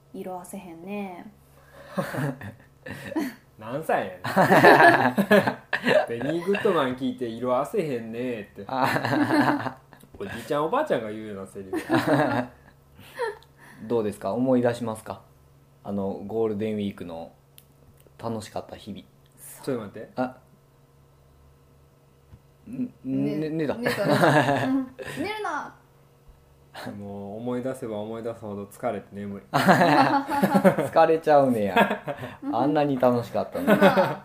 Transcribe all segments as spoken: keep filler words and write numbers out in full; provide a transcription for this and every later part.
色あせへんね。 何歳やねんベニー・グッドマン聞いて色あせへんねっておじいちゃんおばあちゃんが言うようなセリフどうですか、思い出しますか、あのゴールデンウィークの楽しかった日々。 ちょっと待って、 あんね寝た寝たうん、寝るな。 もう思い出せば思い出すほど疲れて眠い疲れちゃうねやあんなに楽しかったのに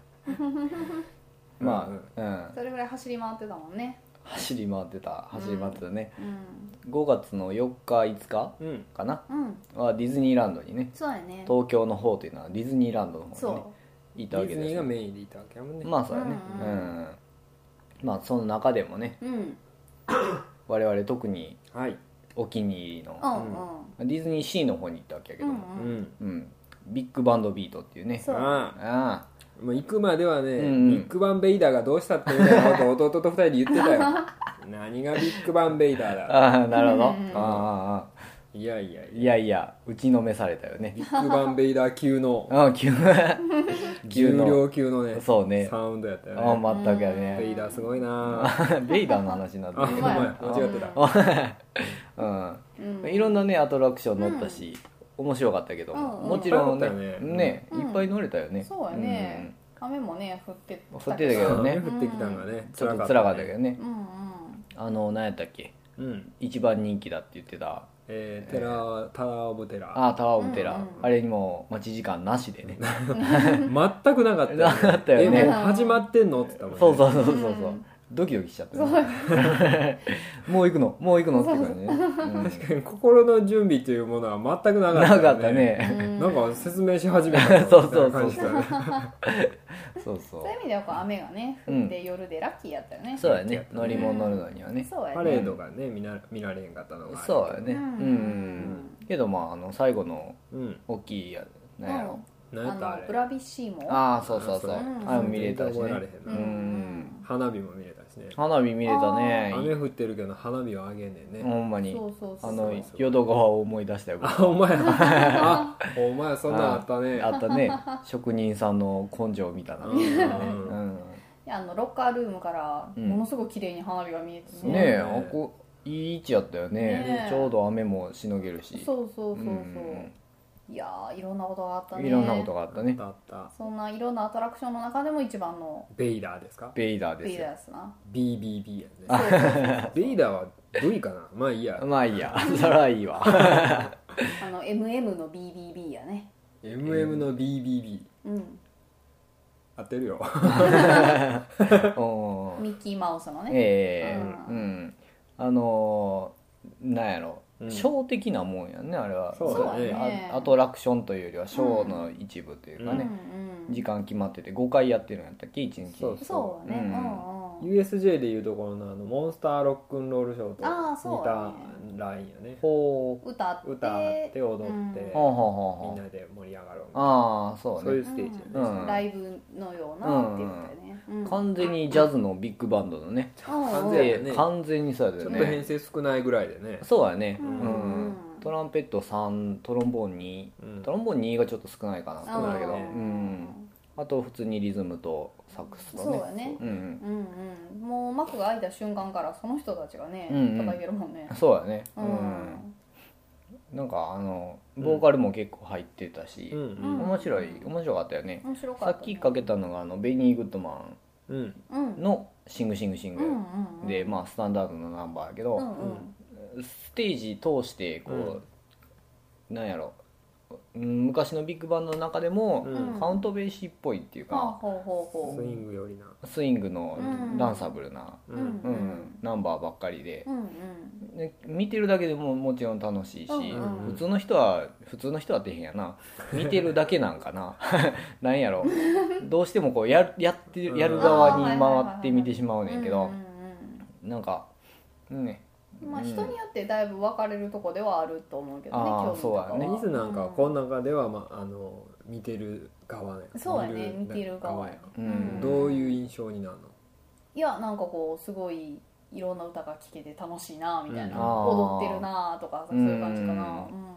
まあ、うん、 それぐらい走り回ってたもんね。 走り回ってた走り回ってたね、 うん、 ごがつのよっかいつかうんかな、 うん、 はディズニーランドにね、 そうやね。 東京の方というのはディズニーランドの方にねそ行ったわけですよ。 ディズニーがメインでいたわけやもんね。 まあそうやね、 ううんんまあその中でもね、 う、うん、 我々特にはいお気に入りの、 うん、うん、 ディズニーシーの方に行ったわけやけども、 うんうんうんビッグバンドビートっていうね、 そうあああもう行くまではね、 うんうんビッグバンベイダーがどうしたってみたいなことを弟と二人で言ってたよ何がビッグバンベイダーあだああなるほど、 うんああああいやいやいやいや打ちのめされたよねビッグバンベイダー級のああ急重量級のねそうねサウンドやったよね。 ああ全くやベねイダーすごいなベイダーの話になってあ、 るほんまや間違ってた。 うんうん、 いろんなねアトラクション乗ったし、面白かったけど、 うんもちろんねいっぱい乗ったよねねうんいっぱい乗れたよね、 そうやね、雨もね降って降ってたけどね降ってきたんがねちょっと辛かったけどね、 うんうん、 あの何やったっけうん一番人気だって言ってたえー、テラータワーオブテラーああタワーオブテラー、 うんうんあれにも待ち時間なしでね全くなかったよね。 なかったよねえもう始まってんのって言ったもんね。 そうそうそうそうそう、 うんドキドキしちゃった、ね、もう行くのもう行くのって感じね、うん確かに心の準備というものは全くなかったよね。 なかったね、 なんか説明し始めたそうそうそうみたいな感じだよねそうそうそういう意味ではこう雨がね降って夜でラッキーやったよね、 そうやね乗り物乗るのにはね、 そうやねパレードがね見な見られんかったのがあるそうやねううんん、けどまああの最後のうん大きいやなんやろ、 何やったあれあのブラビッシーモああそうそうそう、 うんあれも見れたしね覚えられへんな、 うん花火も見れたしね。 花火見れたね雨降ってるけど花火をあげんねんね、 ほんまにそうそうそうあのそう淀川を思い出したよあお前あお前そんなんあったね。 あったね職人さんの根性みたいなね、 うんうんあのロッカールームからうんものすごく綺麗に花火が見えてねえあこいい位置やったよねねえちょうど雨もしのげるしそうそうそうそう、 うんいやーいろんなことがあったね。 いろんなことがあったねあったあった。 そんないろんなアトラクションの中でも一番のベイダーですか？ ベイダーベイですよダーですな。 ビービービー やね。 そうそうそうベイダーは V かな。まあいいや。 まあいいやそらいいわあの エムエム の ビービービー やね。 エムエム の ビービービーうん合ってるよ。 おーミッキーマウスのね、 ええううんんあのーなんやろうんショー的なもんやねあれはそうだねあアトラクションというよりはショーの一部というかね、 うんうん時間決まっててごかいやってるんやったっけいちにちそうそうだね、 ううんんうん、 ユーエスジェー でいうところのあのモンスターロックンロールショーとあーそう似だねたラインやね。 ほう歌って歌って踊って、 うんほうほうほうほうみんなで盛り上がろうみたいなああそうそういねうステージやね、 うんライブのようなっていうことだよね、うん完全にジャズのビッグバンドのね完全やね完全にそうだちよねょっと編成少ないぐらいでね。 そうやねううんんトランペットさんトロンボーンにうんトロンボーンにがちょっと少ないかなと思うんだけどううんんあと普通にリズムとサックスとねそうだね、 うんうんうん、もう幕が開いた瞬間からその人たちがね、 うんうん叩いてるもんね。 そうやねううんんなんかあのボーカルも結構入ってたしうんうん面白い面白かったよね面白かった、 さっきかけたのがあのベニー・グッドマうんうんうんンの「シングシングシングうんうんうん」 でまあスタンダードのナンバーやけど、 うんうんステージ通してこう、なんやろうん昔のビッグバンドの中でも、 うんカウントベーシーっぽいっていうか、 はあほうほうほうスイングよりな。 スイングのうんダンサブルな、 ううんんうんナンバーばっかりでう、んうんで見てるだけでももちろん楽しいし、 うんうん普通の人は普通の人はってへんやな見てるだけなんかななんやろどうしてもこうややってやる側に回って見てしまうねんけど、 うんなんかねうんうんまあ人によってだいぶ分かれるとこではあると思うけどね、 あー興味とかはそうやね水なんかはこの中では、まあ、あの見てる側やそうやね見てる側やううんんどういう印象になるの？ いやなんかこうすごいいろんな歌が聴けて楽しいなみたいな、 うんあー踊ってるなとかそういう感じかな、 うんうん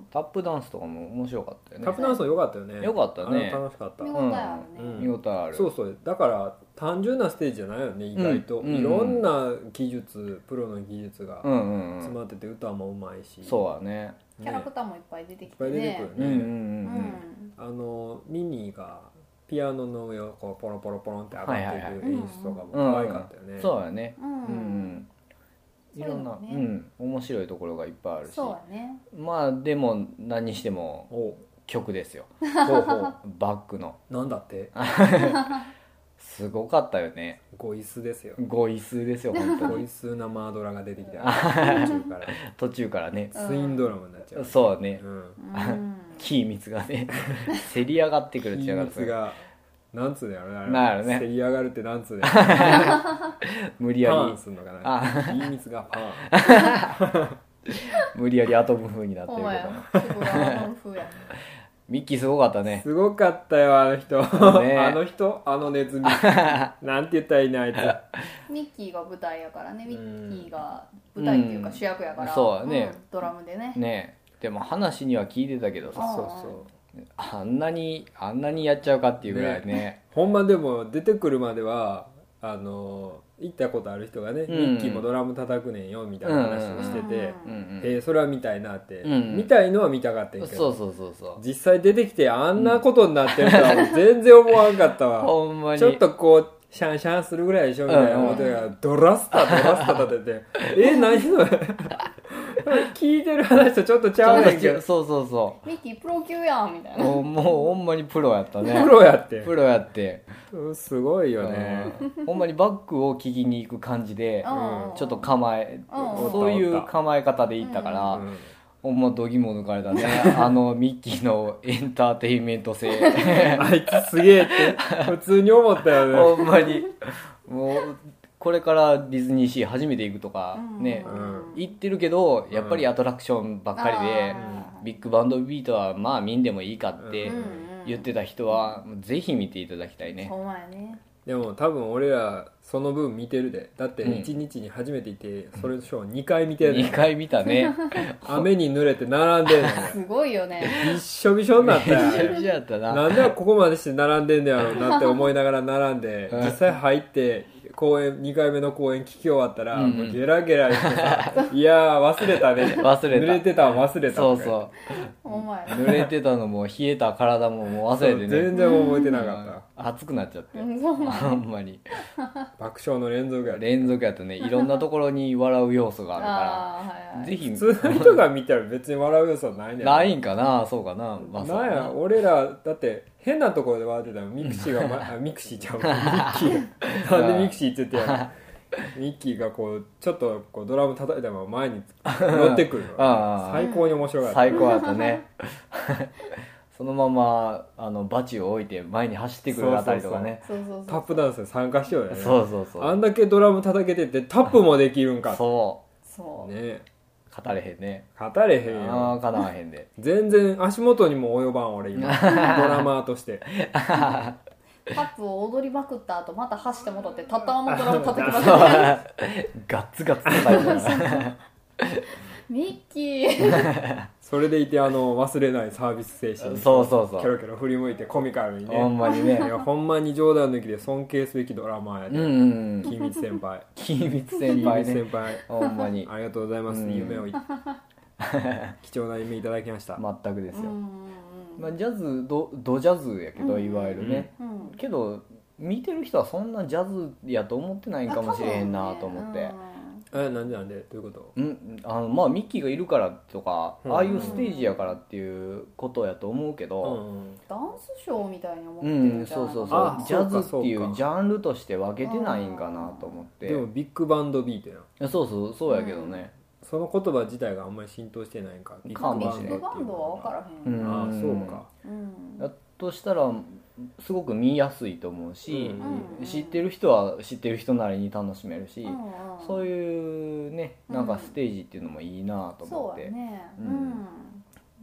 タップダンスとかも面白かったよね。 タップダンスも良かったよね。 良かったね。 楽しかった。 見応えあるね、 うん見応えある。 そうそうだから単純なステージじゃないよね意外と、 うんいろんな技術プロの技術がうんうんうん詰まってて歌もうまいし、 そうだね。 キャラクターもいっぱい出てきていっぱい出てねくるね、 うんうんうんあのミニーがピアノの上をこうポロポロポロンって上がっていく演出とかも可愛かったよね、 うん、そうだね。 うん、 うんうんいろんな、 そういうのねうん面白いところがいっぱいあるし。 そうやねまあでも何にしてもお曲ですよ。 ほうほうバックのなんだってすごかったよね。 ゴイスですよご位数ですよ本当ゴに。 イスなマードラが出てきた途中から途中からね。 ツインドラムになっちゃう、 そうね。 うん、 うんキーミツがねせり上がってくるっちゃうから秘密がなんつうのやろねあれなんやろねせり上がるってなんつうのやろ無理やりパンすんのかなあ秘密がパン無理やりアトム風になってるけどほんまやすごいあの風やねミッキーすごかったね。 すごかったよあの人、 ねあの人あのネズミなんて言ったらいいのあいつミッキーが舞台やからねミうんッキーが舞台っていうか主役やから、 うんそうだねんドラムでねねえでも話には聞いてたけどさあそうそうあんなにあんなにやっちゃうかっていうぐらいねほんまでも出てくるまではあの行ったことある人がね、 うんミッキーもドラム叩くねんよみたいな話をしてて、 うんうんえーそれは見たいなって、 うん見たいのは見たかったんやけどそうそうそうそう実際出てきてあんなことになってるとは全然思わんかったわほんまにちょっとこうシャンシャンするぐらいでしょみたいな思ってたからドラスタドラスタ立ててえ何それ聞いてる話とちょっとちゃうねんけどそうそうそミッキープロ級やんみたいうなもうもうほんまにプロやったねプロやってプロやってうんすごいよねうんほんまにバックを聞きに行く感じでうんちょっと構えうんそういう構え方で行ったから、 うんほんま度肝抜かれたねあのミッキーのエンターテインメント性あいつすげえって普通に思ったよねほんまにもうこれからディズニーシー初めて行くとかね、 うん行ってるけどやっぱりアトラクションばっかりで、 あービッグバンドビートはまあ見んでもいいかってうん言ってた人はぜひ見ていただきたいね、 ほんまやねでも多分俺らその分見てるでだってうんいちにちに初めていてそれショーにかい見てるのにかい見たね雨に濡れて並んでんのすごいよねびっしょびしょになったよあれめちゃめちゃやったななんでここまでして並んでんだろうなって思いながら並んでうん実際入って公演にかいめの公演聞き終わったら、 うんもうゲラゲラ言ってさ「いやー忘れたね」 忘れた濡れてたん忘れたとかそうそほんまやう濡れてたのも冷えた体ももう忘れてね全然覚えてなかっ熱くなっちゃってうんそうなんほんまにた爆笑の連続やで連続やとねいろんなところに笑う要素があるかあーはいはいらぜひ普通の人が見たら別に笑う要素ないねんないんかなそうかなまあそうなんや俺らだって変なところで笑ってたのミクシーが、ま、あミクシーちゃうミッキーがなんでミクシーって言ってやるミッキーがこうちょっとこうドラム叩いたまま前に乗ってくるのああ最高に面白かった最高やったねそのままあのバチを置いて前に走ってくるあたりとかねそうそうタッそうプダンスに参加しようよねそうそうそうあんだけドラム叩けててタップもできるんかそそうねう語れへんね語れへんあよあかなわへんで全然足元にも及ばん俺今ドラマーとしてタップを踊りまくった後また走って戻ってたったままドラム叩きまくってガッツガッツ叩いてるミッキーそれでいてあの忘れないサービス精神そうそうそうキョロキョロ振り向いてコミカルにねほんまにねいやほんまに冗談抜きで尊敬すべきドラマーやで、 うんうん金光先輩金光先輩金ね光先輩ほんまにありがとうございます、 うん夢をい貴重な夢いただきました、 全くですよ、 うんうんまあ、ジャズドドジャズやけど、 うんいわゆるね、 うんうんけど見てる人はそんなジャズやと思ってないんかもしれへんなと思って、 えなんでなんでどういうことうん、あのまあミッキーがいるからとか、 うんああいうステージやからっていうことやと思うけうど、 んダンスショーみたいに思ってうんるんじゃないそうそうそうあジャズっていそうかそうかうジャンルとして分けてないんかなと思って、 でもビッグバンドビートやんいやそうそうそうやけどね、 その言葉自体があんまり浸透してないんかビッかグバンもしれんビッグバンドは分からへん、 うんああそうかうんやっとしたらすごく見やすいと思うし、 うん知ってる人は知ってる人なりに楽しめるし、 うんうんそういうねなんかステージっていうのもいいなと思って、 そうやねううんん、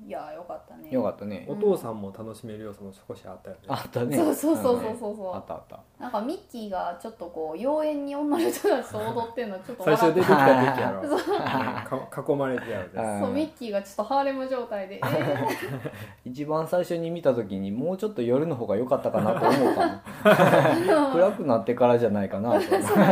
いやよかったね。 よかったね。 お父さんも楽しめる要素も少しあったよね。 あったね。 そうそうそうそううんそうそうあったあった。 なんかミッキーがちょっとこう妖艶に女の人たちと踊ってるのちょっと最笑って初出てきた時やろ。ねか囲まれてやるで。 あそうミッキーがちょっとハーレム状態で、えー、 一番最初に見た時にもうちょっと夜の方が良かったかなと思うかも。暗くなってからじゃないかなと。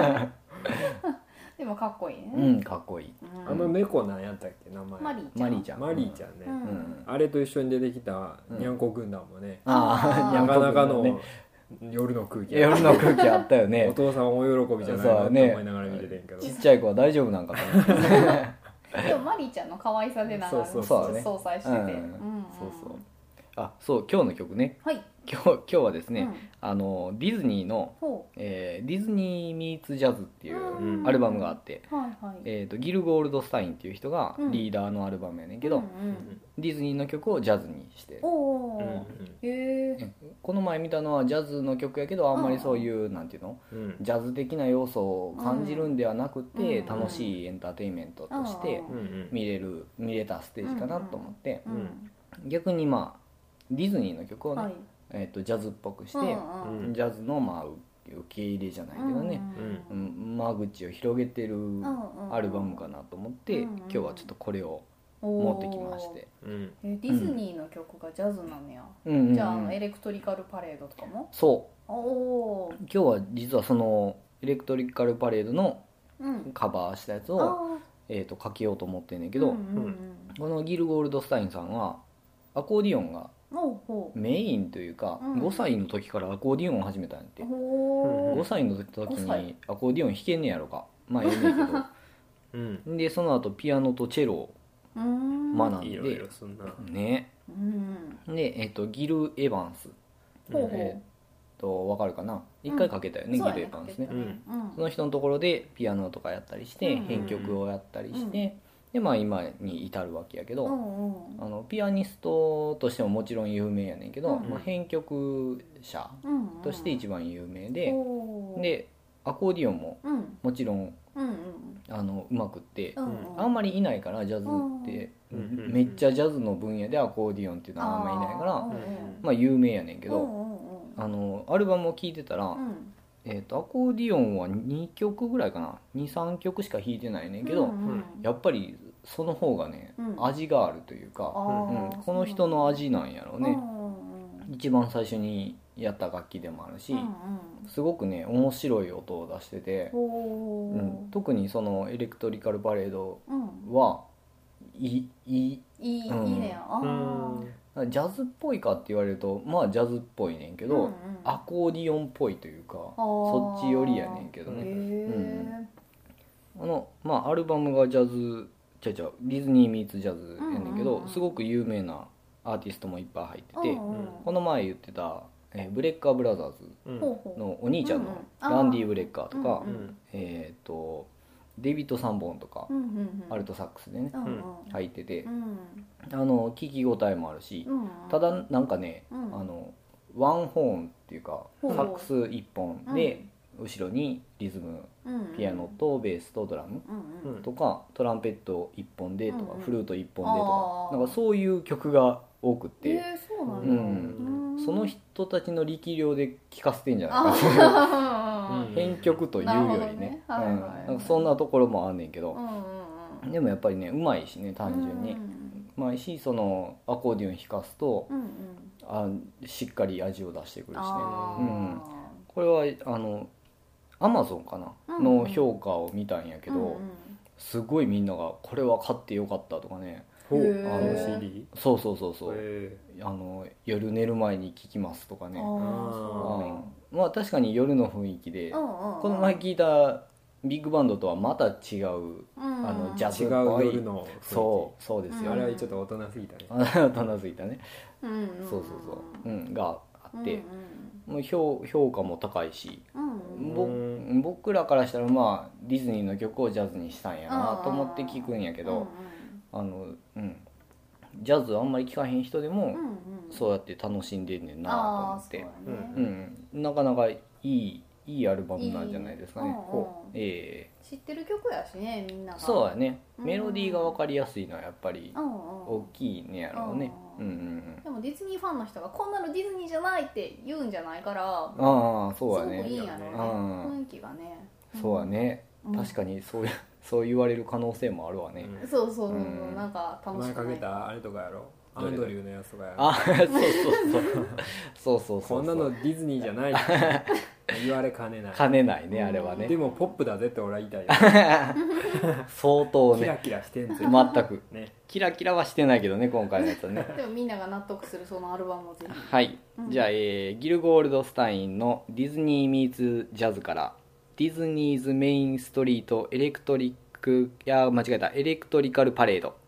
でもかっこいいね、 うん、かっこいい。 うんあの猫なんやったっけ名前。 マリーちゃんマリーちゃん。 マリーちゃんね。 うんうん。 あれと一緒に出てきたにゃんこ軍団もね、 ああ、 なかなかのね夜の空気や。 夜の空気あったよおね。 父さん大喜びじゃないなと思いながら見ててんけど。 ちっちゃい子は大丈夫なんかと思って。 でもマリーちゃんの可愛さでなんかそうそう相殺してて、 うんうんうんそうそう。あ、そう、今日の曲ね。 はい、 今日今日はですね、 うんあのディズニーの、 ほえーディズニー・ミーツ・ジャズっていううんアルバムがあって、 うはいはい、 えー、とギル・ゴールドスタインっていう人がうんリーダーのアルバムやねんけど、 うんうん、 ディズニーの曲をジャズにして、 おお、 うんへえ、 この前見たのはジャズの曲やけどあんまりそういう、なんていうのうんジャズ的な要素を感じるんではなくて、 うん楽しいエンターテインメントとしてうんうん見れる見れたステージかなと思って、 うん逆にまあディズニーの曲をね、 はい、 えー、とジャズっぽくして、 うんうんうんジャズのまあ受け入れじゃないけどね、 ううんん間口を広げてるうんうんアルバムかなと思って、 うんうん今日はちょっとこれをおー持ってきまして、 うんえディズニーの曲がジャズなのや、 うんうんうんじゃああのエレクトリカルパレードとかもそおおう今日は実はそのエレクトリカルパレードのうんカバーしたやつを、 あえー、と書きようと思ってんねんけけど、 うんうんうん、 このギル・ゴールドスタインさんはアコーディオンがおうほメインというか、 うんごさいの時からアコーディオンを始めたんやってう、ほごさいの時ごさいにアコーディオン弾けんねやろかまあええねんけうんどでその後ピアノとチェロをうーん学んで、 いろいろそんなねうんで、えっとギル・エヴァンスほうほう、 えっと分かるかな一回かけたよね、 そうやギル・エヴァンスねかけたうんその人のところでピアノとかやったりして、 うん編曲をやったりして、でまあ今に至るわけやけど、 うんうんあのピアニストとしてももちろん有名やねんけど、 うんまあ、編曲者うんとして一番有名で、 おーでアコーディオンもうんもちろんうんうんあのうまくって、 うんあんまりいないからジャズって、 うんめっちゃジャズの分野でアコーディオンっていうのはあんまりいないから、 あーうんうんまあ有名やねんけど、 うんうんうんあのアルバムを聴いてたら、 うんえー、とアコーディオンはにきょくぐらいかな にさんきょくしか弾いてないねんけど、 うんうんやっぱりその方がね、 うん味があるというか、 あうんーこの人の味なんやろうね、 うんうんうん一番最初にやった楽器でもあるし、 うんうんすごくね面白い音を出してて、 おーうん、特にそのエレクトリカルパレードうんはいいいいい、 うんいいねあうーんジャズっぽいかって言われるとまあジャズっぽいねんけど、 うんうんアコーディオンっぽいというかあーそっち寄りやねんけどへね、 えあのまあアルバムがジャズちゃうちゃうディズニー・ミーツ・ジャズやねんけど、 うんうんうんすごく有名なアーティストもいっぱい入ってて、 うんうんこの前言ってた、えーブレッカーブラザーズうんほうほうのお兄ちゃんのうんうんあーランディ・ブレッカーとか、 うんうんえー、とデビッド・サンボーンとか、 うんうんうんアルトサックスでね、 うんうん入っててう、んあの聞き応えもあるし、 うんただなんかね、 うんあのワンホーンっていうかほうサックスいっぽんで、後ろにリズムうんピアノとベースとドラムうんうんとかトランペットいっぽんでとか、 うんうんフルートいっぽんでとあーかなんかそういう曲が多くて、 えーそうなんだうんうんその人たちの力量で聴かせてんじゃないかあうん編曲というよなるほりねどね、 うんはいはいはいなんかそんなところもあんねんけどー、うんうんうんでもやっぱりねうまいしね単純に、 うんうまいしそのアコーディオン弾かすとうんうんあしっかり味を出してくるしねあーうんこれはあのアマゾンかな、 うんの評価を見たんやけど、 うんうんすごいみんながこれは買ってよかったとかねほうへーあの シーディーそうそうそうそう、 へあの夜寝る前に聴きますとかねあーそううんまあ確かに夜の雰囲気で、 うんうんうんこの前聞いたビッグバンドとはまた違う、 うんあのジャー違うズっぽい夜の雰囲気そうそうですよ、 あれはちょっと大人すぎたねあなたなずいたね、 うんうんそうそうそう、うん、があって、 うんもう評評価も高いし、 うんうんぼうん僕らからしたらまあディズニーの曲をジャズにしたんやなと思って聞くんやけど、あのうんジャズあんまり聴かへん人でも、 うんうんうんそうやって楽しんでんねんなと思ってあーそうだねうん、なかなかいいいいアルバムなんじゃないですかね。 いいほうえ知ってる曲やしねみんなえがそうだね、 うんメロディーが分かりやすいのはやっぱりうんうん大きいねやろうね。 ううんんうんうんでもディズニーファンの人がこんなのディズニーじゃないって言うんじゃないからああそうだすごくいねいんやろうねうん雰囲気がねそうだね、 うん確かにそういうそう言われる可能性もあるわね。 うんそうそうそうそう、 うんなんか楽し前かくないけたあれとかやろアンドリューのやつとかやろあそうそうそうそうそうそうこんなのディズニーじゃないって言われかねない兼ねないねあれはね。 でもポップだぜって俺は言いたいよ相当ねキラキラしてんぜ全くねキラキラはしてないけどね今回のやつはねでもみんなが納得するそのアルバムをぜひはい、 うんじゃあ、えーギルゴールドスタインのディズニー・ミーツ・ジャズからディズニーズ・メイン・ストリート・エレクトリックいや間違えたエレクトリカル・パレード